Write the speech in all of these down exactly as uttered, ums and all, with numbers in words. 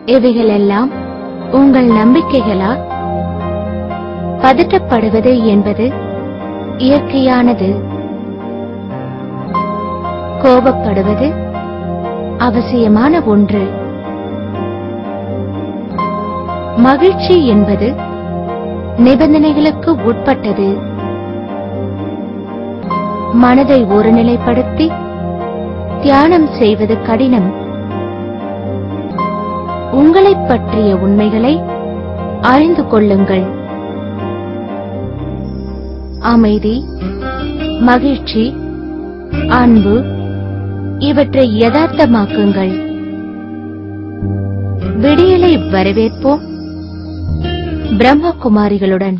இவைகளெல்லாம் உங்கள் நம்பிக்கைகளா? பதட்டப்படுவது என்பது இயற்கையானது. கோபப்படுவது அவசியமான ஒன்று. மகிழ்ச்சி என்பது நிபந்தனைகளுக்கு உட்பட்டது. மனதை ஒருநிலைப்படுத்தி தியானம் செய்வது கடினம். உங்களைப் பற்றிய உண்மைகளை அறிந்து கொள்ளுங்கள். அமைதி, மகிழ்ச்சி, அன்பு இவற்றை யதார்த்தமாக்குங்கள். விடியலை வரவேற்போம் பிரம்மகுமாரிகளுடன்.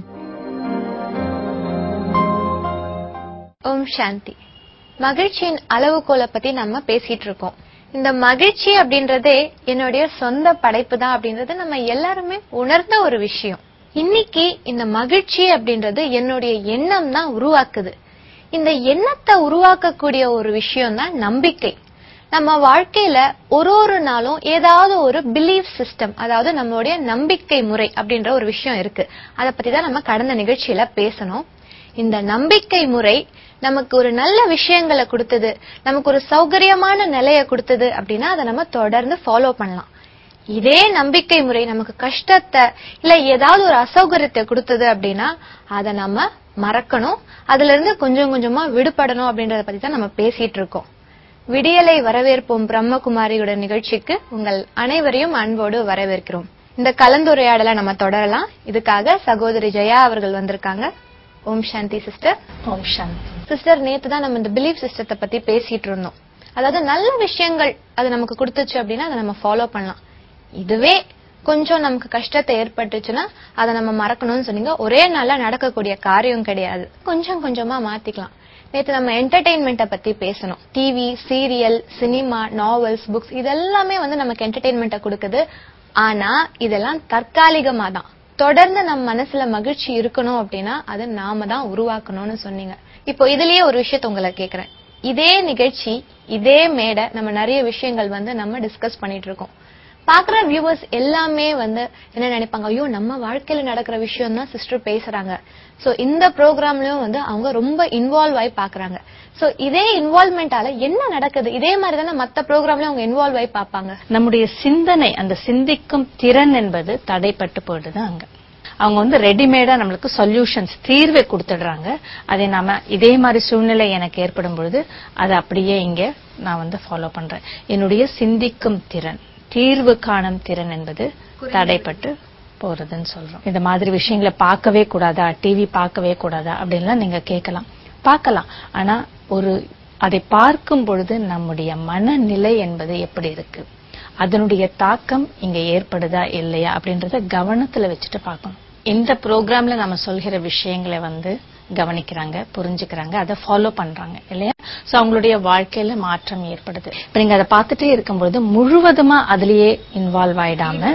ஓம் சாந்தி. மகிழ்ச்சியின் அளவுகோலை பத்தி நம்ம பேசிட்டு இருக்கோம். இந்த மகிழ்ச்சி அப்படின்றதே என்னுடைய சொந்த படைப்பு தான் அப்படின்றது நம்ம எல்லாருமே உணர்ந்த ஒரு விஷயம். இன்னைக்கு இந்த மகிழ்ச்சி அப்படின்றது என்னுடைய எண்ணம் தான் உருவாக்குது. இந்த எண்ணத்தை உருவாக்கக்கூடிய ஒரு விஷயம் தான் நம்பிக்கை. நம்ம வாழ்க்கையில ஒரு ஒரு நாளும் ஏதாவது ஒரு பிலீஃப் சிஸ்டம், அதாவது நம்மளுடைய நம்பிக்கை முறை அப்படின்ற ஒரு விஷயம் இருக்கு. அதை பத்தி தான் நம்ம கடந்த நிகழ்ச்சியில பேசணும். இந்த நம்பிக்கை முறை நமக்கு ஒரு நல்ல விஷயங்களை கொடுத்தது, நமக்கு ஒரு சௌகரியமான நிலையை கொடுத்தது அப்படின்னா அதை நம்ம தொடர்ந்து ஃபாலோ பண்ணலாம். இதே நம்பிக்கை முறை நமக்கு கஷ்டத்தை இல்ல ஏதாவது ஒரு அசௌகரியத்தை கொடுத்தது அப்படின்னா அதை நம்ம மறக்கணும், அதுல இருந்து கொஞ்சம் கொஞ்சமா விடுபடணும் அப்படின்றத பத்தி தான் நம்ம பேசிட்டு இருக்கோம். விடியலை வரவேற்போம் பிரம்மகுமாரியோட நிகழ்ச்சிக்கு உங்கள் அனைவரையும் அன்போடு வரவேற்கிறோம். இந்த கலந்துரையாடலை நம்ம தொடரலாம். இதுக்காக சகோதரி ஜெயா அவர்கள் வந்திருக்காங்க. ஓம் சாந்தி சிஸ்டர். ஓம் சாந்தி சிஸ்டர். நேத்து தான் நம்ம இந்த பிலீஃப் சிஸ்டத்தை பத்தி பேசிட்டு இருந்தோம். அதாவது நல்ல விஷயங்கள் அது நமக்கு கொடுத்துச்சு அப்படின்னா அதை நம்ம ஃபாலோ பண்ணலாம். இதுவே கொஞ்சம் நமக்கு கஷ்டத்தை ஏற்பட்டுச்சுன்னா அதை நம்ம மறக்கணும்னு சொன்னீங்க. ஒரே நாள்ல நடக்கக்கூடிய காரியம் கிடையாது, கொஞ்சம் கொஞ்சமா மாத்திக்கலாம். நேத்து நம்ம என்டர்டெயின்மெண்ட்டை பத்தி பேசணும். TV, serial, cinema, novels, books இதெல்லாமே வந்து நமக்கு என்டர்டெயின்மெண்ட்டை கொடுக்குது. ஆனா இதெல்லாம் தற்காலிகமா தான். தொடர்ந்து நம்ம மனசுல மகிழ்ச்சி இருக்கணும் அப்படின்னா அதை நாம தான் உருவாக்கணும்னு சொன்னீங்க. இப்போ இதுலயே ஒரு விஷயத்த உங்களை கேக்குறேன். இதே நிகழ்ச்சி, இதே மேடை, நம்ம நிறைய விஷயங்கள் வந்து நம்ம டிஸ்கஸ் பண்ணிட்டு இருக்கோம். பாக்குற வியூவர்ஸ் எல்லாமே வந்து என்ன நினைப்பாங்க, ஐயோ நம்ம வாழ்க்கையில நடக்கிற விஷயம் தான் சிஸ்டர் பேசுறாங்க. சோ இந்த ப்ரோக்ராம்லயும் வந்து அவங்க ரொம்ப இன்வால்வ் ஆகி பாக்குறாங்க. சோ இதே இன்வால்வ்மெண்டால என்ன நடக்குது? இதே மாதிரி தானே மத்த ப்ரோக்ராம்லயும் அவங்க இன்வால்வ் ஆகி பாப்பாங்க. நம்முடைய சிந்தனை, அந்த சிந்திக்கும் திறன் என்பது தடைப்பட்டு போயிடுது. அங்க அவங்க வந்து ரெடிமேடா நம்மளுக்கு சொல்யூஷன்ஸ், தீர்வை கொடுத்துடுறாங்க. அதை நாம இதே மாதிரி சூழ்நிலை எனக்கு ஏற்படும் பொழுது அதை அப்படியே இங்க நான் வந்து ஃபாலோ பண்றேன். என்னுடைய சிந்திக்கும் திறன், தீர்வு காணும் திறன் என்பது தடைப்பட்டு போறதுன்னு சொல்றோம். இந்த மாதிரி விஷயங்களை பார்க்கவே கூடாதா, டிவி பார்க்கவே கூடாதா அப்படின்லாம் நீங்க கேட்கலாம். பார்க்கலாம். ஆனா ஒரு அதை பார்க்கும் பொழுது நம்முடைய மனநிலை என்பது எப்படி இருக்கு, அதனுடைய தாக்கம் இங்க ஏற்படுதா இல்லையா அப்படின்றத கவனத்துல வச்சுட்டு பார்க்கணும். இந்த ப்ரோக்ராம்ல நம்ம சொல்கிற விஷயங்களை வந்து கவனிக்கிறாங்க, புரிஞ்சுக்கிறாங்க, அதை ஃபாலோ பண்றாங்க இல்லையா? சோ அவங்களுடைய வாழ்க்கையில மாற்றம் ஏற்படுது. இப்ப நீங்க அதை பார்த்துட்டே இருக்கும்போது முழுவதுமா அதுலயே இன்வால்வ் ஆயிடாம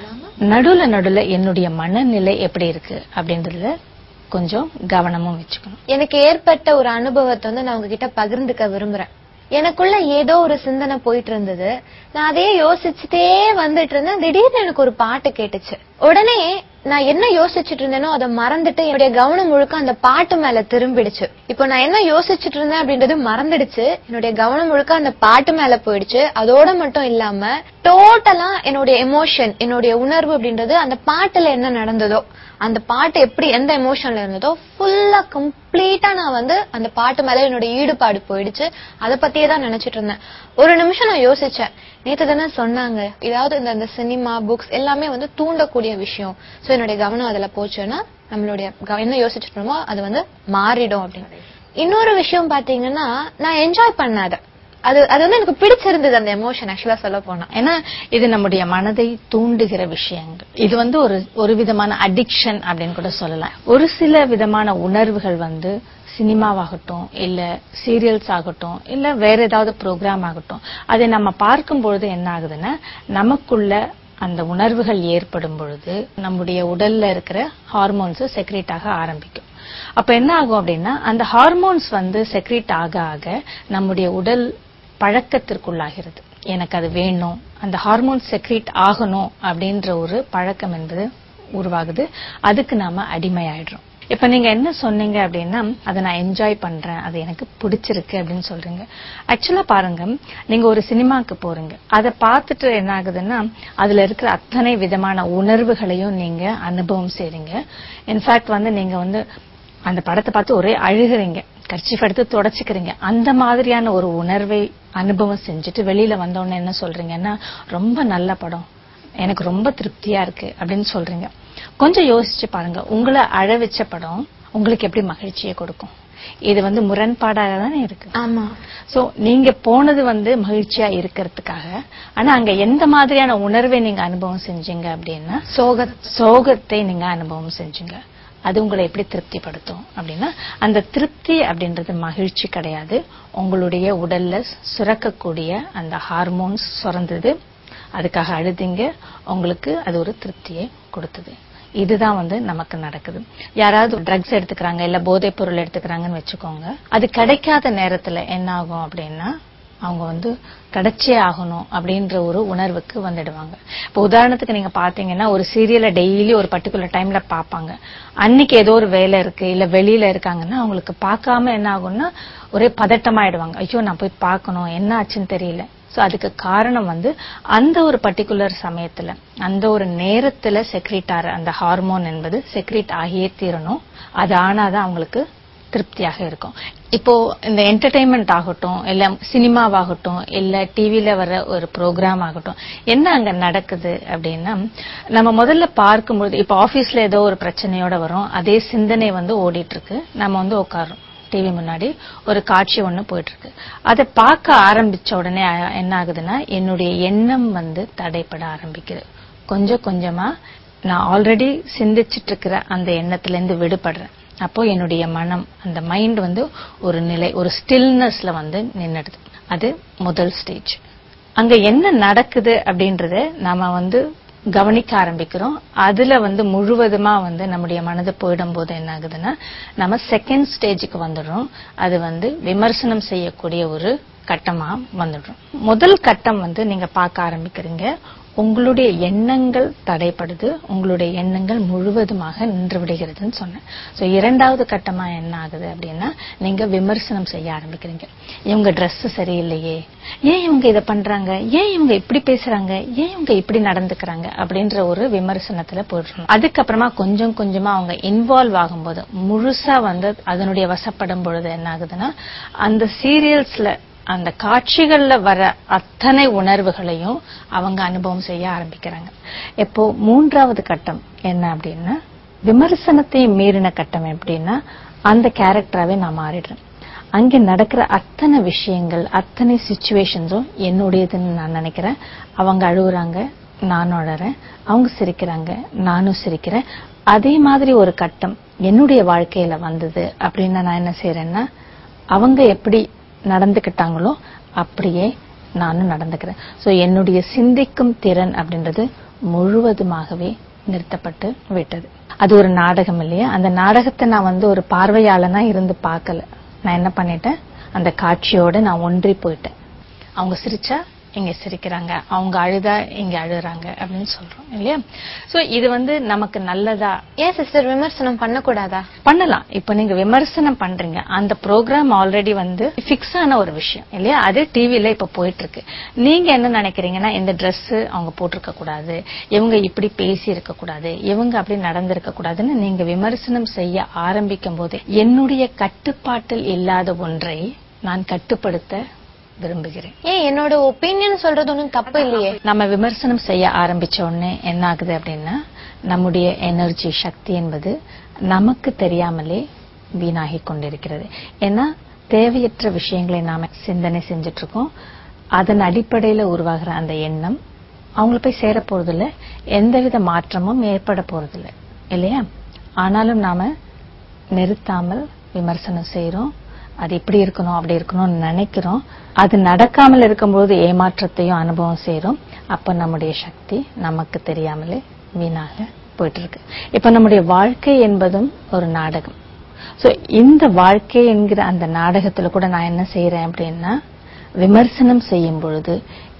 நடுல நடுல என்னுடைய மனநிலை எப்படி இருக்கு அப்படின்றதுல கொஞ்சம் கவனமும் வச்சுக்கணும். எனக்கு ஏற்பட்ட ஒரு அனுபவத்தை வந்து நான் உங்ககிட்ட பகிர்ந்துக்க விரும்புறேன். எனக்குள்ள ஏதோ ஒரு சிந்தனை போயிட்டு இருந்தது. நான் அதே யோசிச்சுட்டே வந்துட்டு இருந்தேன். திடீர்னு எனக்கு ஒரு பாட்டு கேட்டுச்சு. உடனே நான் என்ன யோசிச்சுட்டு இருந்தேனோ அதை மறந்துட்டு என்னுடைய கவனம் முழுக்க அந்த பாட்டு மேல திரும்பிடுச்சு. இப்போ நான் என்ன யோசிச்சுட்டு இருந்தேன் அப்படின்றது மறந்துடுச்சு. என்னுடைய கவனம் முழுக்க அந்த பாட்டு மேல போயிடுச்சு. அதோட மட்டும் இல்லாம டோட்டலா என்னுடைய எமோஷன், என்னுடைய உணர்வு அப்படின்றது அந்த பாட்டுல என்ன நடந்ததோ, அந்த பாட்டு எப்படி எந்த எமோஷன்ல இருந்ததோ ஃபுல்லா கம்ப்ளீட்டா நான் வந்து அந்த பாட்டு மேல என்னோட ஈடுபாடு போயிடுச்சு. அதை பத்தியே தான் நினைச்சிட்டு இருந்தேன். ஒரு நிமிஷம் நான் யோசிச்சேன். நேத்து தானே சொன்னாங்க ஏதாவது இந்த சினிமா, புக்ஸ் எல்லாமே வந்து தூண்டக்கூடிய விஷயம். சோ என்னுடைய கவனம் அதுல போச்சுன்னா நம்மளுடைய என்ன யோசிச்சுட்டு இருந்தோமோ அது வந்து மாறிடும் அப்படின்னு. இன்னொரு விஷயம் பாத்தீங்கன்னா நான் என்ஜாய் பண்ணாத அது அது வந்து எனக்கு பிடிச்சிருந்தது அந்த எமோஷன். ஆக்சுவலா சொல்ல போனா ஏன்னா இது நம்முடைய மனதை தூண்டுகிற விஷயங்கள். இது வந்து ஒரு ஒரு விதமான அடிக்ஷன் அப்படின்னு கூட சொல்லலாம். ஒரு சில விதமான உணர்வுகள் வந்து சினிமாவாகட்டும், இல்ல சீரியல்ஸ் ஆகட்டும், இல்ல வேற ஏதாவது ப்ரோக்ராம் ஆகட்டும், அதை நம்ம பார்க்கும் பொழுது என்ன ஆகுதுன்னா நமக்குள்ள அந்த உணர்வுகள் ஏற்படும் பொழுது நம்முடைய உடல்ல இருக்கிற ஹார்மோன்ஸ் செக்ரேட் ஆக ஆரம்பிக்கும். அப்ப என்ன ஆகும் அப்படின்னா அந்த ஹார்மோன்ஸ் வந்து செக்ரேட் ஆக ஆக நம்முடைய உடல் பழக்கத்திற்குள்ளாகிறது. எனக்கு அது வேணும், அந்த ஹார்மோன் செக்ரீட் ஆகணும் அப்படின்ற ஒரு பழக்கம் என்பது உருவாகுது. அதுக்கு நாம அடிமையாயிடுறோம். இப்ப நீங்க என்ன சொன்னீங்க அப்படின்னா, அதை நான் என்ஜாய் பண்றேன், அது எனக்கு பிடிச்சிருக்கு அப்படின்னு சொல்றீங்க. ஆக்சுவலா பாருங்க, நீங்க ஒரு சினிமாக்கு போறீங்க, அதை பார்த்துட்டு என்ன ஆகுதுன்னா அதுல இருக்கிற அத்தனை விதமான உணர்வுகளையும் நீங்க அனுபவம் செய்றீங்க. இன்ஃபேக்ட் வந்து நீங்க வந்து அந்த படத்தை பார்த்து ஒரே அழுகுறீங்க, கர்ச்சீஃப் எடுத்து தொடச்சிக்கிறீங்க. அந்த மாதிரியான ஒரு உணர்வை அனுபவம் செஞ்சுட்டு வெளியில வந்தோடனே என்ன சொல்றீங்கன்னா, ரொம்ப நல்ல படம், எனக்கு ரொம்ப திருப்தியா இருக்கு அப்படின்னு சொல்றீங்க. கொஞ்சம் யோசிச்சு பாருங்க, உங்களை அழ வச்ச படம் உங்களுக்கு எப்படி மகிழ்ச்சியை கொடுக்கும்? இது வந்து முரண்பாடாக தானே இருக்கு. ஆமா. சோ நீங்க போனது வந்து மகிழ்ச்சியா இருக்கிறதுக்காக, ஆனா அங்க எந்த மாதிரியான உணர்வை நீங்க அனுபவம் செஞ்சீங்க அப்படின்னா சோக சோகத்தை நீங்க அனுபவம் செஞ்சீங்க. அது உங்களை எப்படி திருப்திப்படுத்தும் அப்படின்னா, அந்த திருப்தி அப்படின்றது மகிழ்ச்சி கிடையாது, உங்களுடைய உடல்ல சுரக்கக்கூடிய அந்த ஹார்மோன்ஸ் சுரந்தது, அதுக்காக அழுதிங்க, உங்களுக்கு அது ஒரு திருப்தியை கொடுத்தது. இதுதான் வந்து நமக்கு நடக்குது. யாராவது ட்ரக்ஸ் எடுத்துக்கிறாங்க, இல்ல போதைப் பொருள் எடுத்துக்கிறாங்கன்னு வச்சுக்கோங்க, அது கிடைக்காத நேரத்துல என்ன ஆகும் அப்படின்னா அவங்க வந்து கிடைச்சே ஆகணும் அப்படின்ற ஒரு உணர்வுக்கு வந்துடுவாங்க. இப்போ உதாரணத்துக்கு நீங்க பாத்தீங்கன்னா, ஒரு சீரியலை டெய்லி ஒரு பர்டிகுலர் டைம்ல பாப்பாங்க. அன்னைக்கு ஏதோ ஒரு வேலை இருக்கு, இல்ல வெளியில இருக்காங்கன்னா அவங்களுக்கு பார்க்காம என்ன ஆகும்னா ஒரே பதட்டமாயிடுவாங்க. ஐயோ நான் போய் பார்க்கணும், என்ன ஆச்சுன்னு தெரியல. சோ அதுக்கு காரணம் வந்து அந்த ஒரு பர்டிகுலர் சமயத்துல, அந்த ஒரு நேரத்துல செக்ரீட் ஆற அந்த ஹார்மோன் என்பது செக்ரீட் ஆகியே தீரணும். அது ஆனாதான் அவங்களுக்கு திருப்தியாக இருக்கும். இப்போ இந்த என்டர்டெயின்மெண்ட் ஆகட்டும், இல்ல சினிமாவாகட்டும், இல்ல டிவில வர ஒரு ப்ரோக்ராம் ஆகட்டும், என்ன அங்க நடக்குது அப்படின்னா, நம்ம முதல்ல பார்க்கும்போது, இப்ப ஆபீஸ்ல ஏதோ ஒரு பிரச்சனையோட வரும், அதே சிந்தனை வந்து ஓடிட்டு இருக்கு, நம்ம வந்து உட்காரோம் டிவி முன்னாடி, ஒரு காட்சி ஒண்ணு போயிட்டு இருக்கு. அதை பார்க்க ஆரம்பிச்ச உடனே என்ன ஆகுதுன்னா, என்னுடைய எண்ணம் வந்து தடைப்பட ஆரம்பிக்குது. கொஞ்சம் கொஞ்சமா நான் ஆல்ரெடி சிந்திச்சிட்டு இருக்கிற அந்த எண்ணத்துல இருந்து விடுபடுறேன். அப்போ என்னுடைய மனம், அந்த மைண்ட் வந்து ஒரு நிலை, ஒரு ஸ்டில்னஸ்ல வந்து நின்னுடுது. அது முதல் ஸ்டேஜ். அங்க என்ன நடக்குது அப்படின்றத நாம வந்து கவனிக்க ஆரம்பிக்கிறோம். அதுல வந்து முழுவதுமா வந்து நம்முடைய மனது போயிடும் போது என்ன ஆகுதுன்னா, நம்ம செகண்ட் ஸ்டேஜுக்கு வந்துடுறோம். அது வந்து விமர்சனம் செய்யக்கூடிய ஒரு கட்டமா வந்துடுறோம். முதல் கட்டம் வந்து நீங்க பார்க்க ஆரம்பிக்கிறீங்க, உங்களுடைய எண்ணங்கள் தடைப்படுது, உங்களுடைய எண்ணங்கள் முழுவதுமாக நின்று விடுகிறதுன்னு சொன்னேன். சோ இரண்டாவது கட்டமா என்ன ஆகுது அப்படின்னா, நீங்க விமர்சனம் செய்ய ஆரம்பிக்கிறீங்க. இவங்க ட்ரெஸ் சரியில்லையே, ஏன் இவங்க இதை பண்றாங்க, ஏன் இவங்க இப்படி பேசுறாங்க, ஏன் இவங்க இப்படி நடந்துக்கிறாங்க அப்படின்ற ஒரு விமர்சனத்துல போயிடுறோம். அதுக்கப்புறமா கொஞ்சம் கொஞ்சமா அவங்க இன்வால்வ் ஆகும்போது, முழுசா வந்து அதனுடைய வசப்படும் பொழுது என்ன ஆகுதுன்னா, அந்த சீரியல்ஸ்ல அந்த காட்சிகள்ல வர அத்தனை உணர்வுகளையும் அவங்க அனுபவம் செய்ய ஆரம்பிக்கிறாங்க. இப்போ மூன்றாவது கட்டம் என்ன அப்படின்னா, விமர்சனத்தை மீறின கட்டம் எப்படின்னா, அந்த கேரக்டராவே நான் மாறிடுறேன். அங்க நடக்கிற அத்தனை விஷயங்கள், அத்தனை சிச்சுவேஷன்ஸும் என்னுடையதுன்னு நான் நினைக்கிறேன். அவங்க அழுகுறாங்க, நானும் அழறேன், அவங்க சிரிக்கிறாங்க, நானும் சிரிக்கிறேன். அதே மாதிரி ஒரு கட்டம் என்னுடைய வாழ்க்கையில வந்தது அப்படின்னா நான் என்ன செய்யறேன்னா, அவங்க எப்படி நடந்துக்கிட்டாங்களோ அப்படியே நானும் நடந்துக்கிறேன். சோ என்னுடைய சிந்திக்கும் திறன் அப்படின்றது முழுவதுமாகவே நிறுத்தப்பட்டு விட்டது. அது ஒரு நாடகம் இல்லையா, அந்த நாடகத்தை நான் வந்து ஒரு பார்வையாளனா இருந்து பார்க்கல. நான் என்ன பண்ணிட்டேன், அந்த காட்சியோட நான் ஒன்றி போயிட்டேன். அவங்க சிரிச்சா இங்க சிரிக்கிறாங்க, அவங்க அழுதா இங்க அழுறாங்க அப்படின்னு சொல்றோம் இல்லையா. சோ இது வந்து நமக்கு நல்லதா? ஏன் சிஸ்டர் விமர்சனம் பண்ணக்கூடாதா? பண்ணலாம். இப்ப நீங்க விமர்சனம் பண்றீங்க, அந்த ப்ரோக்ராம் ஆல்ரெடி வந்து பிக்ஸ் ஆன ஒரு விஷயம் இல்லையா, அது டிவில இப்ப போயிட்டு இருக்கு. நீங்க என்ன நினைக்கிறீங்கன்னா, இந்த ட்ரெஸ் அவங்க போட்டிருக்க கூடாது, இவங்க இப்படி பேசி இருக்க கூடாது, இவங்க அப்படி நடந்திருக்க கூடாதுன்னு நீங்க விமர்சனம் செய்ய ஆரம்பிக்கும் போது, என்னுடைய கட்டுப்பாட்டில் இல்லாத ஒன்றை நான் கட்டுப்படுத்த விரும்புகிறேன். ஏன் என்னோட ஒப்பீனியன் சொல்றது ஒன்றும் தப்பு இல்லையே. நம்ம விமர்சனம் செய்ய ஆரம்பிச்ச உடனே என்ன ஆகுது அப்படின்னா, நம்முடைய எனர்ஜி, சக்தி என்பது நமக்கு தெரியாமலே வீணாகி கொண்டிருக்கிறது. ஏன்னா தேவையற்ற விஷயங்களை நாம சிந்தனை செஞ்சுட்டு இருக்கோம். அதன் அடிப்படையில உருவாகிற அந்த எண்ணம் அவங்கள போய் சேர போறதில்லை, எந்தவித மாற்றமும் ஏற்பட போறதில்லை இல்லையா. ஆனாலும் நாம நிறுத்தாமல் விமர்சனம் செய்யறோம். அது இப்படி இருக்கணும், அப்படி இருக்கணும்னு நினைக்கிறோம். அது நடக்காமல் இருக்கும்போது ஏமாற்றத்தையும் அனுபவம் செய்யறோம். அப்ப நம்முடைய சக்தி நமக்கு தெரியாமலே வீணாக போயிட்டு இருக்கு. இப்ப நம்முடைய வாழ்க்கை என்பதும் ஒரு நாடகம். சோ இந்த வாழ்க்கை என்கிற அந்த நாடகத்துல கூட நான் என்ன செய்யறேன் அப்படின்னா, விமர்சனம் செய்யும் பொழுது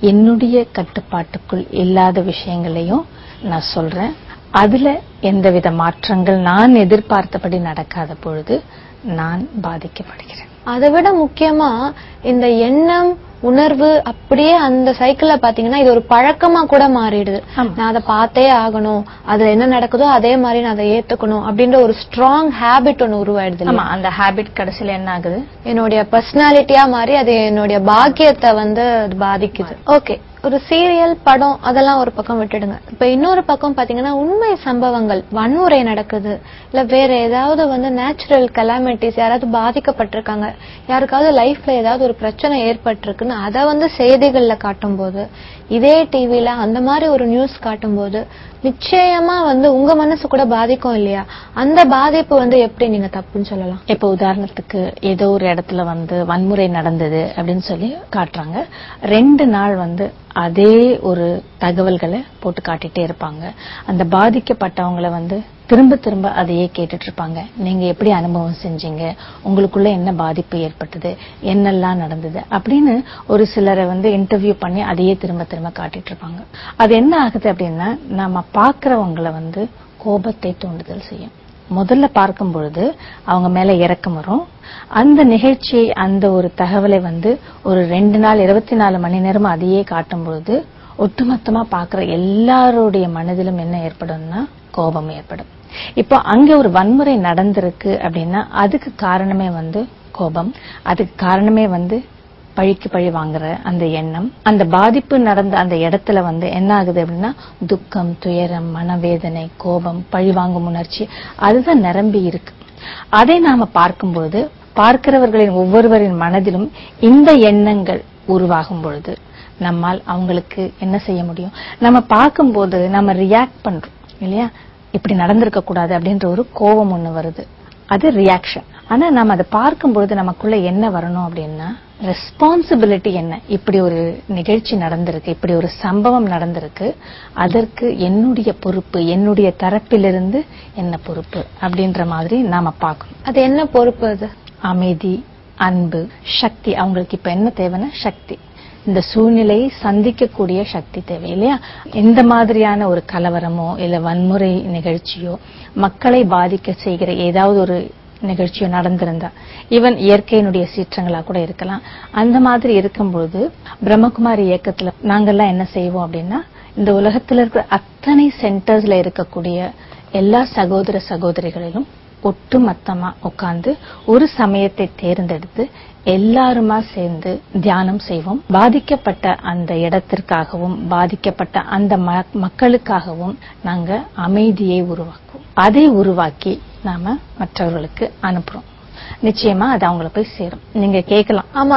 என்னுடைய கட்டுப்பாட்டுக்குள் இல்லாத விஷயங்களையும் நான் சொல்றேன். அதுல எந்தவித மாற்றங்கள் நான் எதிர்பார்த்தபடி நடக்காத பொழுது நான் பாதிக்கப்படுகிறேன். அதை விட முக்கியமா இந்த எண்ணம் உணர்வு அப்படியே அந்த சைக்கிள்ல பாத்தீங்கன்னா இது ஒரு பழக்கமா கூட மாறிடுது. நான் அதை பார்த்தே ஆகணும், அதுல என்ன நடக்குதோ அதே மாதிரி நான் அதை ஏத்துக்கணும் அப்படின்ற ஒரு ஸ்ட்ராங் ஹேபிட் ஒன்னு உருவாயிடுது. அந்த ஹேபிட் கடைசியில என்ன ஆகுது, என்னுடைய பர்சனாலிட்டியா மாறி அது என்னுடைய பாக்கியத்தை வந்து பாதிக்குது. ஓகே, ஒரு சீரியல் படம் அதெல்லாம் ஒரு பக்கம் விட்டுடுங்க. இப்ப இன்னொரு பக்கம் பாத்தீங்கன்னா உண்மை சம்பவங்கள், வன்முறை நடக்குது, இல்ல வேற ஏதாவது வந்து நேச்சுரல் கலாமிட்டிஸ், யாராவது பாதிக்கப்பட்டிருக்காங்க, யாருக்காவது லைஃப்ல ஏதாவது ஒரு பிரச்சனை ஏற்பட்டிருக்குன்னு அதை வந்து செய்திகள்ல காட்டும் போது, இதே டிவில அந்த மாதிரி ஒரு நியூஸ் காட்டும் போது நிச்சயமா வந்து உங்க மனசு கூட பாதிக்கும் இல்லையா? அந்த பாதிப்பு வந்து எப்படி நீங்க தப்புன்னு சொல்லலாம்? இப்ப உதாரணத்துக்கு ஏதோ ஒரு இடத்துல வந்து வன்முறை நடந்தது அப்படின்னு சொல்லி காட்டுறாங்க. ரெண்டு நாள் வந்து அதே ஒரு தகவல்களை போட்டு காட்டிட்டே இருப்பாங்க. அந்த பாதிக்கப்பட்டவங்களை வந்து திரும்ப திரும்ப அதையே கேட்டுட்டு இருப்பாங்க. நீங்க எப்படி அனுபவம் செஞ்சீங்க, உங்களுக்குள்ள என்ன பாதிப்பு ஏற்பட்டது, என்னெல்லாம் நடந்தது அப்படின்னு ஒரு சிலரை வந்து இன்டர்வியூ பண்ணி அதையே திரும்ப திரும்ப காட்டிட்டு இருப்பாங்க. அது என்ன ஆகுது அப்படின்னா, நம்ம பாக்குறவங்களை வந்து கோபத்தை தூண்டுதல் செய்யும். முதல்ல பார்க்கும் பொழுது அவங்க மேல இரக்கம் வரும். அந்த நிகழ்ச்சியை, அந்த ஒரு தகவலை வந்து ஒரு ரெண்டு நாள் இருபத்தி நாலு மணி நேரம் அதையே காட்டும் பொழுது ஒட்டுமொத்தமா பாக்குற எல்லாருடைய மனதிலும் என்ன ஏற்படும்னா கோபம் ஏற்படும். இப்போ அங்க ஒரு வன்முறை நடந்திருக்கு அப்படின்னா அதுக்கு காரணமே வந்து கோபம், அதுக்கு காரணமே வந்து பழிக்கு பழி வாங்குற அந்த எண்ணம். அந்த பாதிப்பு நடந்த அந்த இடத்துல வந்து என்ன ஆகுது அப்படின்னா துக்கம், துயரம், மனவேதனை, கோபம், பழி வாங்கும் உணர்ச்சி அதுதான் நிரம்பி இருக்கு. அதை நாம பார்க்கும்போது பார்க்கிறவர்களின் ஒவ்வொருவரின் மனதிலும் இந்த எண்ணங்கள் உருவாகும் பொழுது நம்மால் அவங்களுக்கு என்ன செய்ய முடியும்? நம்ம பார்க்கும்போது நம்ம ரியாக்ட் பண்றோம் இல்லையா, இப்படி நடந்திருக்க கூடாது அப்படின்ற ஒரு கோபம் ஒண்ணு வருது, அது ரியாக்ஷன். ஆனா நம்ம அதை பார்க்கும்போது நமக்குள்ள என்ன வரணும் அப்படின்னா ரெஸ்பான்சிபிலிட்டி என்ன, இப்படி ஒரு நிகழ்ச்சி நடந்திருக்கு, இப்படி ஒரு சம்பவம் நடந்திருக்கு, அதற்கு என்னுடைய பொறுப்பு, என்னுடைய தரப்பிலிருந்து என்ன பொறுப்பு அப்படின்ற மாதிரி நாம பார்க்கணும். அது என்ன பொறுப்பு? அது அமைதி, அன்பு, சக்தி. அவங்களுக்கு இப்ப என்ன தேவைன்னா சக்தி, இந்த சூழ்நிலையை சந்திக்கக்கூடிய சக்தி தேவை இல்லையா? எந்த மாதிரியான ஒரு கலவரமோ இல்ல வன்முறை நிகழ்ச்சியோ மக்களை பாதிக்க செய்கிற ஏதாவது ஒரு நிகழ்ச்சியோ நடந்திருந்தா, ஈவன் இயற்கையினுடைய சீற்றங்களா கூட இருக்கலாம். அந்த மாதிரி இருக்கும்போது பிரம்மகுமாரி இயக்கத்துல நாங்கெல்லாம் என்ன செய்வோம் அப்படின்னா, இந்த உலகத்துல இருக்கிற அத்தனை சென்டர்ஸ்ல இருக்கக்கூடிய எல்லா சகோதர சகோதரிகளிலும் ஒட்டுமொத்தமா உட்கார்ந்து ஒரு சமயத்தை தேர்ந்தெடுத்து எல்லாருமா சேர்ந்து தியானம் செய்வோம். பாதிக்கப்பட்ட அந்த இடத்திற்காகவும் பாதிக்கப்பட்ட அந்த மக்களுக்காகவும் நாங்க அமைதியை உருவாக்குவோம். அதை உருவாக்கி நாம மற்றவர்களுக்கு அனுப்புறோம். நிச்சயமா அது அவங்கள போய் சேரும். நீங்க கேட்கலாம், ஆமா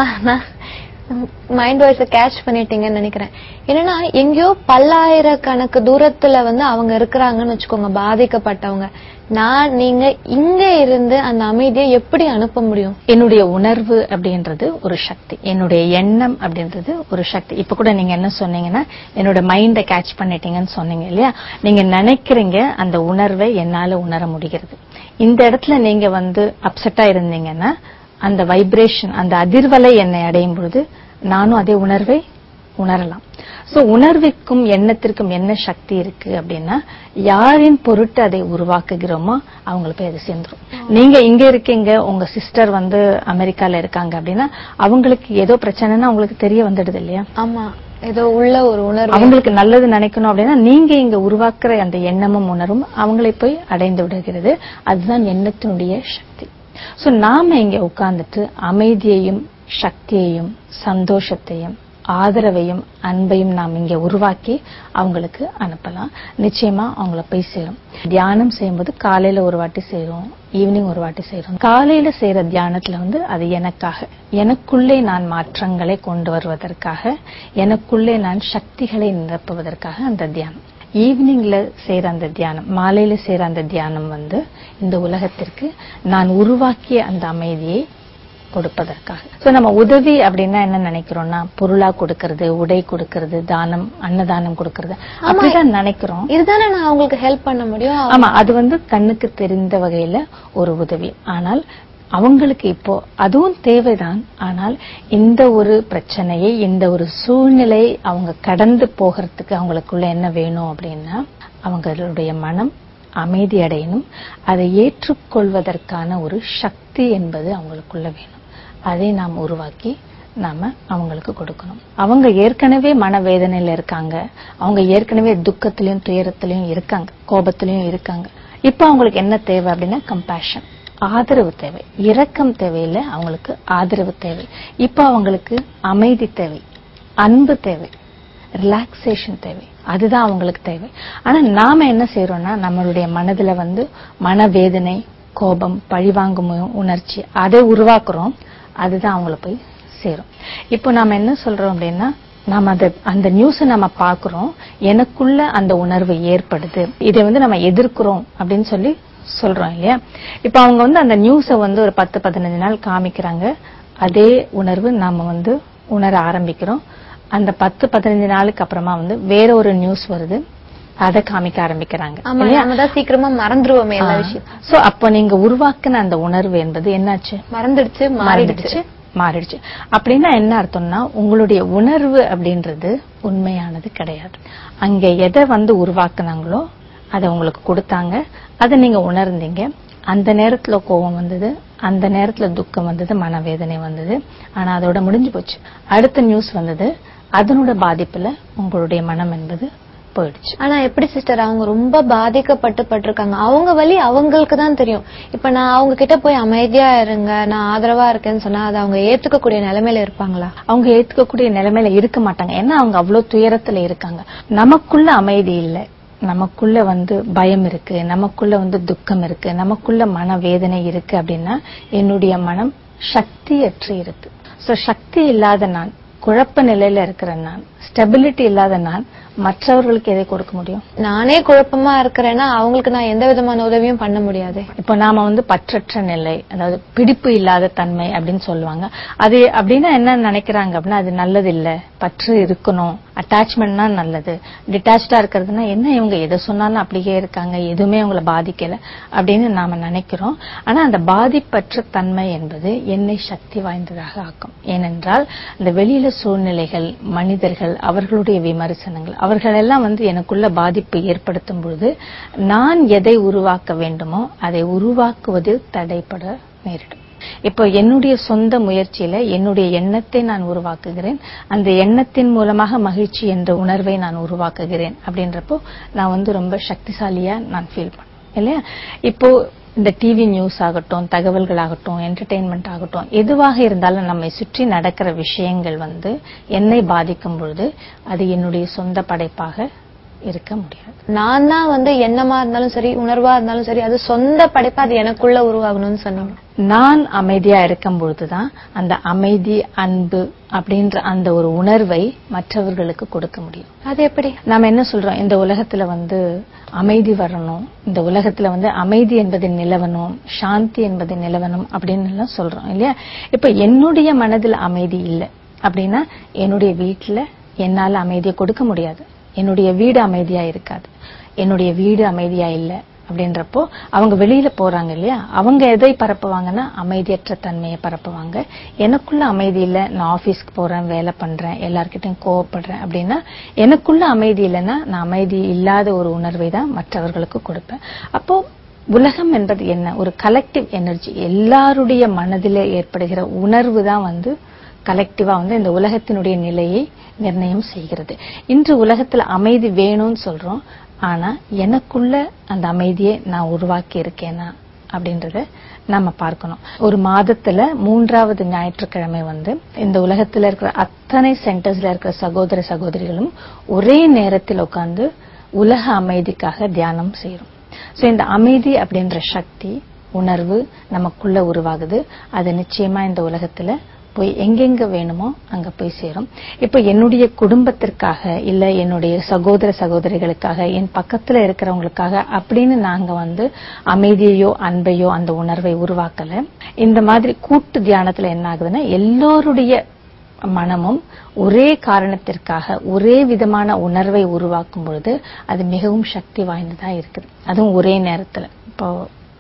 மைண்ட் வாய்ஸ கேட்ச் பண்ணிட்டீங்கன்னு நினைக்கிறேன். என்னன்னா எங்கேயோ பல்லாயிரக்கணக்கு தூரத்துல வந்து அவங்க இருக்கிறாங்கன்னு வச்சுக்கோங்க, பாதிக்கப்பட்டவங்க. நான் நீங்க இங்க இருந்து அந்த அமைதியை எப்படி அனுப்ப முடியும்? என்னுடைய உணர்வு அப்படின்றது ஒரு சக்தி, என்னுடைய எண்ணம் அப்படின்றது ஒரு சக்தி. இப்ப கூட நீங்க என்ன சொன்னீங்கன்னா என்னோட மைண்ட கேட்ச் பண்ணிட்டீங்கன்னு சொன்னீங்க இல்லையா? நீங்க நினைக்கிறீங்க, அந்த உணர்வை என்னால உணர முடிகிறது. இந்த இடத்துல நீங்க வந்து அப்செட்டா இருந்தீங்கன்னா அந்த வைப்ரேஷன், அந்த அதிர்வலை என்னை அடையும் பொழுது நானும் அதே உணர்வை உணரலாம். சோ உணர்வுக்கும் எண்ணத்திற்கும் என்ன சக்தி இருக்கு அப்படின்னா, யாரின் பொருட்டு அதை உருவாக்குகிறோமோ அவங்களுக்கு போய் அது சேர்ந்துரும். நீங்க இங்க இருக்கீங்க, உங்க சிஸ்டர் வந்து அமெரிக்கால இருக்காங்க அப்படின்னா அவங்களுக்கு ஏதோ பிரச்சனைன்னா உங்களுக்கு தெரிய வந்துடுது இல்லையா? ஆமா, ஏதோ உள்ள ஒரு உணர்வு, அவங்களுக்கு நல்லது நினைக்கணும் அப்படின்னா நீங்க இங்க உருவாக்குற அந்த எண்ணமும் உணர்வும் அவங்களை போய் அடைந்து விடுகிறது. அதுதான் எண்ணத்தினுடைய சக்தி. சோ நாம இங்க உட்கார்ந்துட்டு அமைதியையும் சக்தியையும் சந்தோஷத்தையும் ஆதரவையும் அன்பையும் நாம் இங்க உருவாக்கி அவங்களுக்கு அனுப்பலாம். நிச்சயமா அவங்கள போய் சேரும். தியானம் செய்யும்போது காலையில ஒரு வாட்டி செய்யறோம், ஈவினிங் ஒரு வாட்டி செய்யறோம். காலையில செய்யற தியானத்துல வந்து அது எனக்காக, எனக்குள்ளே நான் மாற்றங்களை கொண்டு வருவதற்காக, எனக்குள்ளே நான் சக்திகளை நிரப்புவதற்காக அந்த தியானம். ஈவினிங்ல செய்யற அந்த தியானம், மாலையில செய்யற அந்த தியானம் வந்து இந்த உலகத்திற்கு நான் உருவாக்கிய அந்த அமைதியை கொடுப்பதற்காக. சோ நம்ம உதவி அப்படின்னா என்ன நினைக்கிறோம்னா, பொருளா கொடுக்கறது, உடை கொடுக்கறது, தானம், அன்னதானம் கொடுக்கறது, அப்படிதான் நினைக்கிறோம். இதுதானே நான் அவங்களுக்கு ஹெல்ப் பண்ண முடியும். ஆமா, அது வந்து கண்ணுக்கு தெரிந்த வகையில ஒரு உதவி. ஆனால் அவங்களுக்கு இப்போ அதுவும் தேவைதான். ஆனால் இந்த ஒரு பிரச்சனையை, இந்த ஒரு சூழ்நிலை அவங்க கடந்து போகிறதுக்கு அவங்களுக்குள்ள என்ன வேணும் அப்படின்னா, அவங்களுடைய மனம் அமைதி அடையணும். அதை ஏற்றுக்கொள்வதற்கான ஒரு சக்தி என்பது அவங்களுக்குள்ள வேணும். அதை நாம் உருவாக்கி நாம அவங்களுக்கு கொடுக்கணும். அவங்க ஏற்கனவே மனவேதனையில இருக்காங்க, அவங்க ஏற்கனவே துக்கத்திலையும் துயரத்திலையும் இருக்காங்க, கோபத்திலையும் இருக்காங்க. இப்ப அவங்களுக்கு என்ன தேவை அப்படின்னா கம்பேஷன், ஆதரவு தேவை. இரக்கம் தேவையில்லை, அவங்களுக்கு ஆதரவு தேவை. இப்ப அவங்களுக்கு அமைதி தேவை, அன்பு தேவை, ரிலாக்ஸேஷன் தேவை. அதுதான் அவங்களுக்கு தேவை. ஆனா நாம என்ன செய்யறோம்னா, நம்மளுடைய மனதுல வந்து மனவேதனை, கோபம், பழிவாங்கும் உணர்ச்சி அதை உருவாக்குறோம். அதுதான் அவங்கள போய் சேரும். இப்போ நாம என்ன சொல்றோம் அப்படின்னா, நாம அந்த அந்த நியூஸ் நம்ம பாக்குறோம், எனக்குள்ள அந்த உணர்வு ஏற்படுது, இதை வந்து நம்ம எதிர்க்கிறோம் அப்படின்னு சொல்லி சொல்றோம் இல்லையா? இப்ப அவங்க வந்து அந்த நியூஸ வந்து ஒரு பத்து பதினஞ்சு நாள் காமிக்கிறாங்க. அதே உணர்வு நாம வந்து உணர ஆரம்பிக்கிறோம். அந்த பத்து பதினஞ்சு நாளுக்கு அப்புறமா வந்து வேற ஒரு நியூஸ் வருது, அதை காமிக்க ஆரம்பிக்கிறாங்க. சீக்கிரமா மறந்துருவோமே எல்லா விஷயம். சோ அப்ப நீங்க உருவாக்குன அந்த உணர்வு என்பது என்னாச்சு? மறந்துடுச்சு, மாறிடுச்சு மாறிடுச்சு. அப்படின்னா என்ன அர்த்தம்னா, உங்களுடைய உணர்வு அப்படின்றது உண்மையானது கிடையாது. அங்க எதை வந்து உருவாக்குனாங்களோ அதை உங்களுக்கு கொடுத்தாங்க, அதை நீங்க உணர்ந்தீங்க. அந்த நேரத்துல கோபம் வந்தது, அந்த நேரத்துல துக்கம் வந்தது, மனவேதனை வந்தது. ஆனா அதோட முடிஞ்சு போச்சு. அடுத்த நியூஸ் வந்தது, அதனோட பாதிப்புல உங்களுடைய மனம் என்பது போயிடுச்சு. ஆனா எப்படி சிஸ்டர், அவங்க ரொம்ப பாதிக்கப்பட்டு பட்டிருக்காங்க, அவங்க வலி அவங்களுக்கு தான் தெரியும். இப்ப நான் அவங்க கிட்ட போய் அமைதியா இருங்க, நான் ஆதரவா இருக்கேன்னு சொன்னா அதை அவங்க ஏத்துக்கக்கூடிய நிலைமையில இருப்பாங்களா? அவங்க ஏத்துக்கக்கூடிய நிலைமையில இருக்க மாட்டாங்க. ஏன்னா அவங்க அவ்வளவு துயரத்துல இருக்காங்க. நமக்குள்ள அமைதி இல்ல, நமக்குள்ள வந்து பயம் இருக்கு, நமக்குள்ள வந்து துக்கம் இருக்கு, நமக்குள்ள மனவேதனை இருக்கு அப்படின்னா என்னுடைய மனம் சக்தியற்று இருக்கு. சோ சக்தி இல்லாத நான், குழப்ப நிலையில இருக்கிற நான், ஸ்டெபிலிட்டி இல்லாத நான் மற்றவர்களுக்கு எதை கொடுக்க முடியும்? நானே குழப்பமா இருக்கிறேன்னா அவங்களுக்கு நான் எந்த விதமான உதவியும் பண்ண முடியாது. இப்போ நாம வந்து பற்றற்ற நிலை, அதாவது பிடிப்பு இல்லாத தன்மை அப்படின்னு சொல்லுவாங்க. அது அப்படின்னா என்ன நினைக்கிறாங்க அப்படின்னா, அது நல்லது இல்ல, பற்று இருக்கணும், அட்டாச்மெண்ட்னா நல்லது. டிட்டாச்சா இருக்கிறதுனா என்ன, இவங்க எதை சொன்னாலும் அப்படியே இருக்காங்க, எதுவுமே அவங்கள பாதிக்கல அப்படின்னு நாம நினைக்கிறோம். ஆனா அந்த பாதிப்பற்ற தன்மை என்பது என்னை சக்தி வாய்ந்ததாக ஆக்கும். ஏனென்றால் இந்த வெளியில சூழ்நிலைகள், மனிதர்கள், அவர்களுடைய விமர்சனங்கள், அவர்கள் எல்லாம் வந்து எனக்குள்ள பாதிப்பு ஏற்படுத்தும் பொழுது நான் எதை உருவாக்க வேண்டுமோ அதை உருவாக்குவதில் தடைபட நேரிடும். இப்போ என்னுடைய சொந்த முயற்சியில என்னுடைய எண்ணத்தை நான் உருவாக்குகிறேன், அந்த எண்ணத்தின் மூலமாக மகிழ்ச்சி என்ற உணர்வை நான் உருவாக்குகிறேன். அப்படின்றப்போ நான் வந்து ரொம்ப சக்திசாலியா நான் ஃபீல் பண்ணேன் இல்லையா? இப்போ இந்த டிவி நியூஸ் ஆகட்டும், தகவல்கள் ஆகட்டும், என்டர்டெயின்மெண்ட் ஆகட்டும், எதுவாக இருந்தாலும் நம்மை சுற்றி நடக்கிற விஷயங்கள் வந்து என்னை பாதிக்கும் பொழுது அது என்னுடைய சொந்த படைப்பாக இருக்க முடியாது. நான் தான் வந்து எண்ணமா இருந்தாலும் சரி, உணர்வா இருந்தாலும் சரி, அது சொந்த படைப்பா அது எனக்குள்ள உருவாகணும்னு சொன்னீங்க. நான் அமைதியா இருக்கும் பொழுதுதான் அந்த அமைதி, அன்பு அப்படின்ற அந்த ஒரு உணர்வை மற்றவர்களுக்கு கொடுக்க முடியும். அது எப்படி? நாம என்ன சொல்றோம், இந்த உலகத்துல வந்து அமைதி வரணும், இந்த உலகத்துல வந்து அமைதி என்பது நிலவணும், சாந்தி என்பது நிலவணும் அப்படின்னு எல்லாம் சொல்றோம் இல்லையா? இப்ப என்னுடைய மனதில் அமைதி இல்லை அப்படின்னா என்னுடைய வீட்டுல என்னால அமைதியை கொடுக்க முடியாது. என்னுடைய வீடு அமைதியா இருக்காது. என்னுடைய வீடு அமைதியா இல்லை அப்படின்றப்போ அவங்க வெளியில போறாங்க இல்லையா, அவங்க எதை பரப்புவாங்கன்னா அமைதியற்ற தன்மையை பரப்புவாங்க. எனக்குள்ள அமைதி இல்லை, நான் ஆபீஸ்க்கு போறேன், வேலை பண்றேன், எல்லார்கிட்டையும் கோவப்படுறேன் அப்படின்னா எனக்குள்ள அமைதி இல்லைன்னா நான் அமைதி இல்லாத ஒரு உணர்வை தான் மற்றவர்களுக்கு கொடுப்பேன். அப்போ உலகம் என்பது என்ன, ஒரு கலெக்டிவ் எனர்ஜி. எல்லாருடைய மனதிலே ஏற்படுகிற உணர்வு தான் வந்து கலெக்டிவா வந்து இந்த உலகத்தினுடைய நிலையை நிர்ணயம் செய்கிறது. இன்று உலகத்துல அமைதி வேணும்னு சொல்றோம், ஆனா எனக்குள்ள அந்த அமைதியை நான் உருவாக்கி இருக்கேனா அப்படின்றத நம்ம பார்க்கணும். ஒரு மாதத்துல மூன்றாவது ஞாயிற்றுக்கிழமை வந்து இந்த உலகத்துல இருக்கிற அத்தனை சென்டர்ஸ்ல இருக்கிற சகோதர சகோதரிகளும் ஒரே நேரத்தில் உட்கார்ந்து உலக அமைதிக்காக தியானம் செய்யறோம். சோ இந்த அமைதி அப்படின்ற சக்தி உணர்வு நமக்குள்ள உருவாகுது. அது நிச்சயமா இந்த உலகத்துல போய் எங்கெங்க வேணுமோ அங்க போய் சேரும். இப்ப என்னுடைய குடும்பத்திற்காக இல்ல என்னுடைய சகோதர சகோதரிகளுக்காக, என் பக்கத்துல இருக்கிறவங்களுக்காக அப்படின்னு நாங்க வந்து அமைதியோ அன்பையோ அந்த உணர்வை உருவாக்கல. இந்த மாதிரி கூட்டு தியானத்துல என்ன ஆகுதுன்னா, எல்லோருடைய மனமும் ஒரே காரணத்திற்காக ஒரே விதமான உணர்வை உருவாக்கும் பொழுது அது மிகவும் சக்தி வாய்ந்ததா இருக்குது. அதுவும் ஒரே நேரத்துல. இப்போ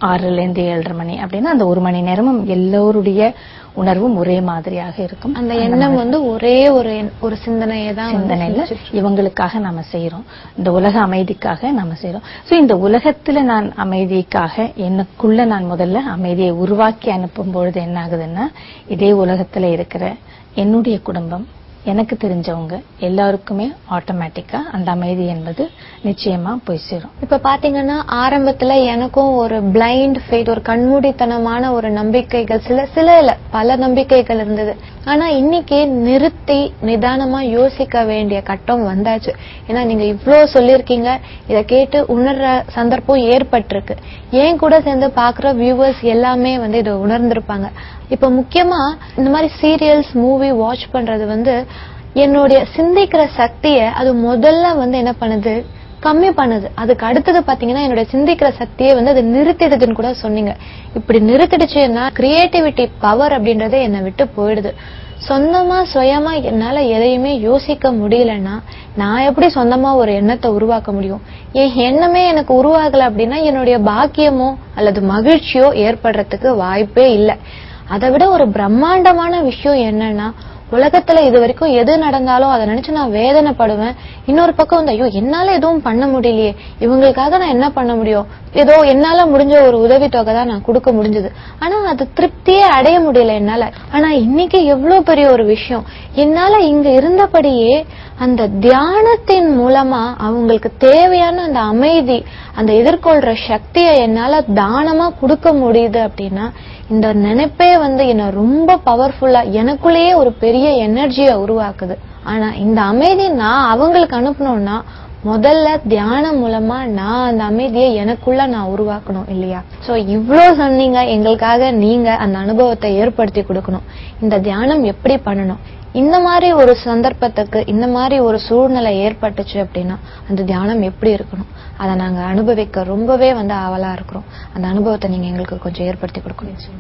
ஆறுல இருந்து ஏழரை மணி அப்படின்னா அந்த ஒரு மணி நேரமும் எல்லோருடைய உணர்வும் ஒரே மாதிரியாக இருக்கும். அந்த எண்ணம் வந்து ஒரே ஒரு ஒரு சிந்தனையை தான் சிந்தனையில இவங்களுக்காக நாம செய்யறோம், இந்த உலக அமைதிக்காக நாம செய்யறோம். சோ இந்த உலகத்துல நான் அமைதிக்காக எனக்குள்ள நான் முதல்ல அமைதியை உருவாக்கி அனுப்பும் பொழுது என்ன ஆகுதுன்னா, இதே உலகத்துல இருக்கிற என்னுடைய குடும்பம், எனக்கு தெரிஞ்சவங்க எல்லாருக்குமே ஆட்டோமேட்டிக்கா அந்த அமைதி என்பது நிச்சயமா போய் சேரும். இப்ப பாத்தீங்கன்னா ஆரம்பத்துல எனக்கும் ஒரு பிளைண்ட் ஃபெய்த், ஒரு கண்மூடித்தனமான ஒரு நம்பிக்கைகள், சில சில இல்ல பல நம்பிக்கைகள் இருந்தது. ஆனா இன்னைக்கு நிறுத்தி நிதானமா யோசிக்க வேண்டிய கட்டம் வந்தாச்சு. ஏன்னா நீங்க இவ்ளோ சொல்லிருக்கீங்க, இத கேட்டு உணர்ற சந்தர்ப்பம் ஏற்பட்டிருக்கு. ஏன் கூட சேர்ந்து பாக்குற வியூவர்ஸ் எல்லாமே வந்து இதை உணர்ந்திருப்பாங்க. இப்ப முக்கியமா இந்த மாதிரி சீரியல்ஸ் மூவி வாட்ச் பண்றது வந்து என்னுடைய சிந்திக்கிற சக்திய அது முதல்ல வந்து என்ன பண்ணுது, கம்மி பண்ணுது. அதுக்கு அடுத்தது பாத்தீங்கன்னா என்னோட சிந்திக்கிற சக்தியை வந்து அது நிறுத்திடுதுன்னு கூட சொன்னீங்க. இப்படி நிறுத்திடுச்சுன்னா கிரியேட்டிவிட்டி பவர் அப்படின்றதே என்னை விட்டு போயிடுது. சொந்தமா சுயமா என்னால எதையுமே யோசிக்க முடியலன்னா நான் எப்படி சொந்தமா ஒரு எண்ணத்தை உருவாக்க முடியும்? என் எண்ணமே எனக்கு உருவாகல அப்படின்னா என்னுடைய பாக்கியமோ அல்லது மகிழ்ச்சியோ ஏற்படுறதுக்கு வாய்ப்பே இல்லை. அதை விட ஒரு பிரம்மாண்டமான விஷயம் என்னன்னா, உலகத்துல இது வரைக்கும் எது நடந்தாலும் அதை நினைச்சு நான் வேதனைப்படுவேன். இன்னொரு பக்கம் வந்து ஐயோ என்னால எதுவும் பண்ண முடியலையே, இவங்களுக்காக நான் என்ன பண்ண முடியும், ஏதோ என்னால முடிஞ்ச ஒரு உதவி தொகை தான் நான் கொடுக்க முடிஞ்சது, ஆனா அது திருப்தியே அடைய முடியல என்னால. ஆனா இன்னைக்கு எவ்வளவு பெரிய ஒரு விஷயம், என்னால இங்க இருந்தபடியே அந்த தியானத்தின் மூலமா அவங்களுக்கு தேவையான அந்த அமைதி, அந்த எதிர்கொள்ற சக்தியை என்னால தானமா கொடுக்க முடியுது அப்படின்னா இந்த நினைப்பே வந்து என்ன ரொம்ப பவர்ஃபுல்லா எனக்குள்ளேயே ஒரு பெரிய எனர்ஜியை உருவாக்குது. ஆனா இந்த அமைதி நான் அவங்களுக்கு அனுப்பணும்னா முதல்ல தியானம் மூலமா நான் அந்த அமைதியை எனக்குள்ள நான் உருவாக்கணும் இல்லையா? சோ இவ்ளோ சொன்னீங்க, எங்களுக்காக நீங்க அந்த அனுபவத்தை ஏற்படுத்தி கொடுக்கணும். இந்த தியானம் எப்படி பண்ணணும், இந்த மாதிரி ஒரு சந்தர்ப்பத்துக்கு இந்த மாதிரி ஒரு சூழ்நிலை ஏற்பட்டுச்சு அப்படின்னா அந்த தியானம் எப்படி இருக்கணும், அதை நாங்க அனுபவிக்க ரொம்பவே வந்து ஆவலா இருக்கிறோம். அந்த அனுபவத்தை நீங்க எங்களுக்கு கொஞ்சம் ஏற்படுத்தி கொடுக்கணும்.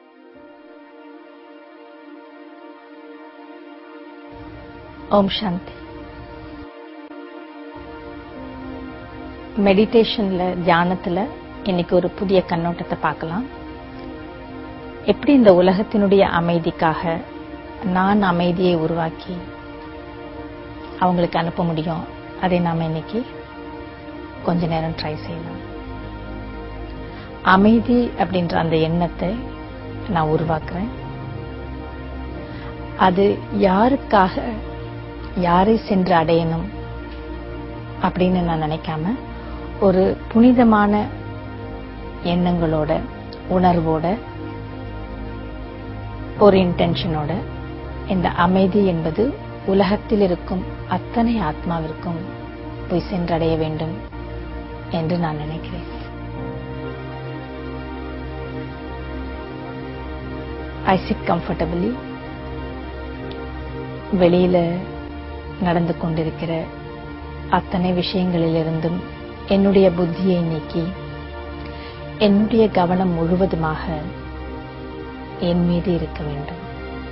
ஓம் சாந்தி. மெடிடேஷன்ல, தியானத்துல இன்னைக்கு ஒரு புதிய கண்ணோட்டத்தை பார்க்கலாம். எப்படி இந்த உலகத்தினுடைய அமைதிக்காக நான் அமைதியை உருவாக்கி அவங்களுக்கு அனுப்ப முடியும், அதை நாம இன்னைக்கு கொஞ்ச நேரம் ட்ரை செய்யலாம். அமைதி அப்படின்ற அந்த எண்ணத்தை நான் உருவாக்குறேன். அது யாருக்காக, யாரை சென்று அடையணும் அப்படின்னு நான் நினைக்காம ஒரு புனிதமான எண்ணங்களோட, உணர்வோட, ஒரு இன்டென்ஷனோட இந்த அமைதி என்பது உலகத்தில் இருக்கும் அத்தனை ஆத்மாவிற்கும் போய் சென்றடைய வேண்டும் என்று நான் நினைக்கிறேன். I sit comfortably. வெளியில நடந்து கொண்டிருக்கிற அத்தனை விஷயங்களிலிருந்தும் என்னுடைய புத்தியை நீக்கி என்னுடைய கவனம் முழுவதுமாக என் மீது இருக்க வேண்டும்.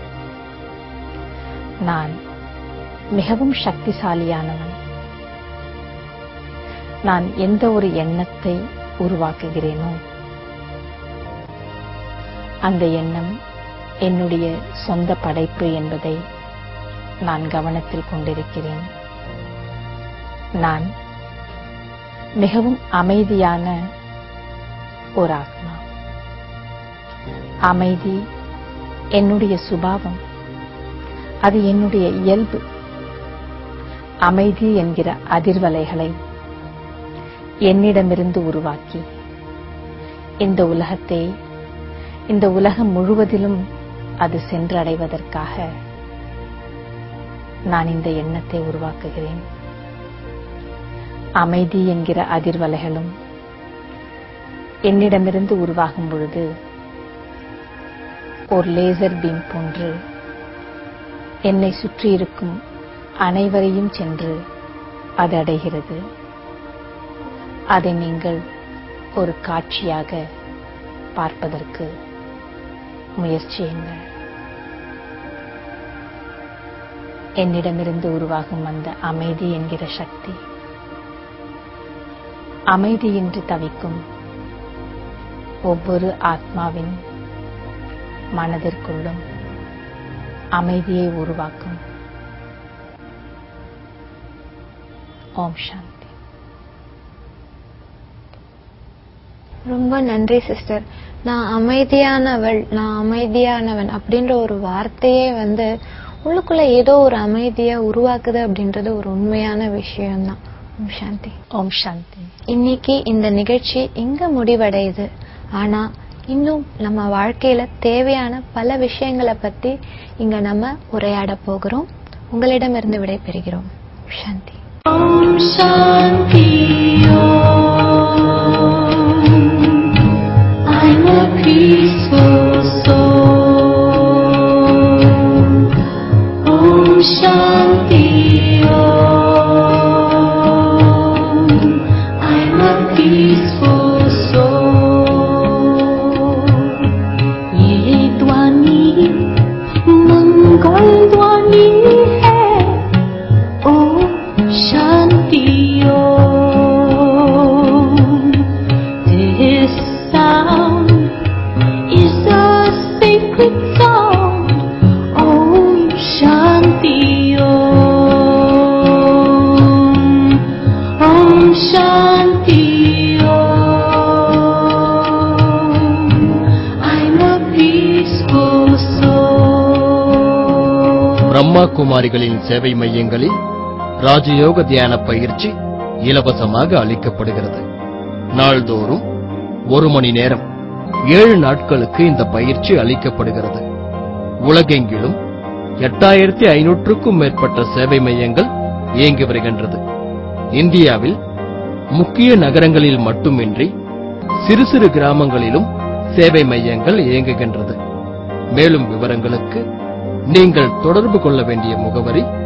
நான் மிகவும் சக்திசாலியானவன். நான் எந்த ஒரு எண்ணத்தை உருவாக்குகிறேனோ அந்த எண்ணம் என்னுடைய சொந்த படைப்பு என்பதை நான் கவனத்தில் கொண்டிருக்கிறேன். நான் மிகவும் அமைதியான ஒரு ஆத்மா. அமைதி என்னுடைய சுபாவம், அது என்னுடைய இயல்பு. அமைதி என்கிற அதிர்வலைகளை என்னிடமிருந்து உருவாக்கி இந்த உலகத்தை, இந்த உலகம் முழுவதிலும் அது சென்றடைவதற்காக நான் இந்த எண்ணத்தை உருவாக்குகிறேன். அமைதி என்கிற அதிர்வலைகளும் என்னிடமிருந்து உருவாகும் பொழுது ஒரு லேசர் பீம் போன்று என்னை சுற்றி இருக்கும் அனைவரையும் சென்று அது அடைகிறது. அதை நீங்கள் ஒரு காட்சியாக பார்ப்பதற்கு முயற்சியுங்கள். என்னிடமிருந்து உருவாகும் அந்த அமைதி என்கிற சக்தி, அமைதியின்றி தவிக்கும் ஒவ்வொரு ஆத்மாவின் மனதிற்குள்ளும் அமைதியை உருவாக்கும். ஓம் சாந்தி. ரொம்ப நன்றி சிஸ்டர். நான் அமைதியானவள், நான் அமைதியானவன் அப்படின்ற ஒரு வார்த்தையே வந்து உள்ளுக்குள்ள ஏதோ ஒரு அமைதியை உருவாக்குது அப்படின்றது ஒரு உண்மையான விஷயம்தான். ஓம் சாந்தி. ஓம் சாந்தி. இன்னைக்கு இந்த நிகழ்ச்சி இங்க முடிவடையுது. ஆனா இன்னும் நம்ம வாழ்க்கையில தேவையான பல விஷயங்களை பத்தி இங்க நம்ம உரையாட போகிறோம். உங்களிடமிருந்து விடைபெறுகிறோம். சாந்தி. ஓம் சாந்தி. I'm a peaceful soul. Om Shanti Om. I'm a peaceful soul. ये ध्वनि मंगल ध्वनि है. Om Shanti Om. This sound is a sacred sound. Om Shanti Om. Om Shanti Om. I'm a peaceful soul. Brahma குமாரிகளின் சேவை மையங்களில் ராஜயோக தியான பயிற்சி இலவசமாக அளிக்கப்படுகிறது. நாள்தோறும் ஒரு மணி நேரம் ஏழு நாட்களுக்கு இந்த பயிற்சி அளிக்கப்படுகிறது. உலகெங்கிலும் எட்டாயிரத்தி ஐநூற்றுக்கும் மேற்பட்ட சேவை மையங்கள் இயங்கி வருகின்றது. இந்தியாவில் முக்கிய நகரங்களில் மட்டுமின்றி சிறு சிறு கிராமங்களிலும் சேவை மையங்கள் இயங்குகின்றது. மேலும் விவரங்களுக்கு நீங்கள் தொடர்பு கொள்ள வேண்டிய முகவரி